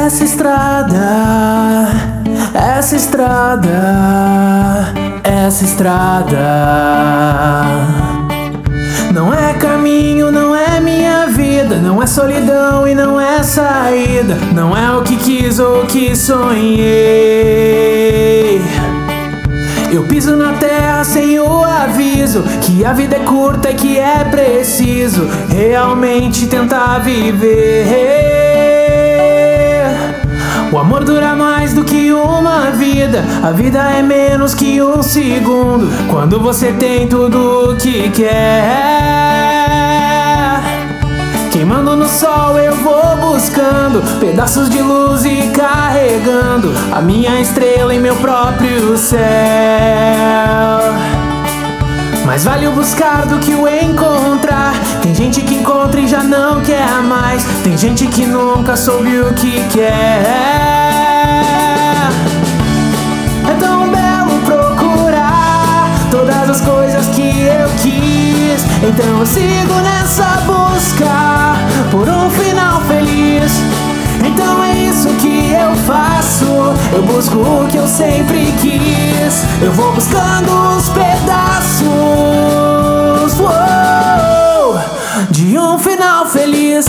Essa estrada, essa estrada, essa estrada não é caminho, não é minha vida, não é solidão e não é saída, não é o que quis ou o que sonhei. Eu piso na terra sem o aviso que a vida é curta e que é preciso realmente tentar viver. O amor dura mais do que uma vida, a vida é menos que um segundo quando você tem tudo o que quer. Queimando no sol eu vou buscando pedaços de luz e carregando a minha estrela em meu próprio céu. Mais vale o buscar do que o encontrar. Tem gente que encontra e já não quer mais. Tem gente que nunca soube o que quer. É tão belo procurar todas as coisas que eu quis. Então eu sigo nessa busca por um final feliz. Então é isso que eu faço, eu busco o que eu sempre quis. Eu vou buscando os pedaços de um final feliz.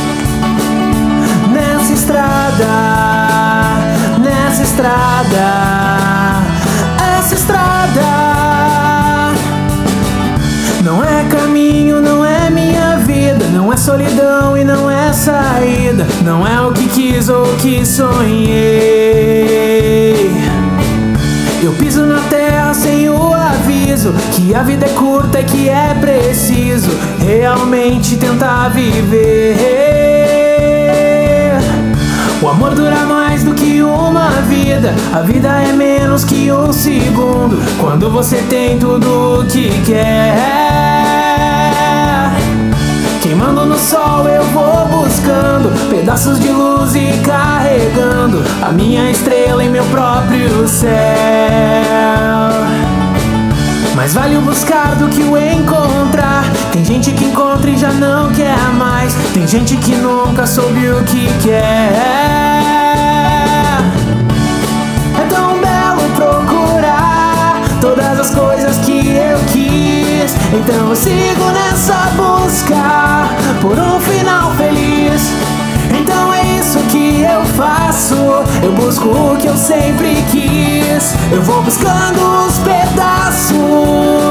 Nessa estrada, nessa estrada, essa estrada não é caminho, não é minha vida, não é solidão e não é saída, não é o que quis ou o que sonhei. Eu piso na terra sem o aviso que a vida é curta e que é preciso realmente tentar viver. O amor dura mais do que uma vida, a vida é menos que um segundo quando você tem tudo o que quer. Queimando no sol eu vou buscando pedaços de luz e carregando a minha estrela em meu próprio céu. Mais vale o buscar do que o encontrar. Tem gente que encontra e já não quer mais. Tem gente que nunca soube o que quer. É tão belo procurar todas as coisas que eu quis. Então eu sigo nessa busca por um final feliz. Então é isso que eu faço, eu busco o que eu sempre quis. Eu vou buscando os pedaços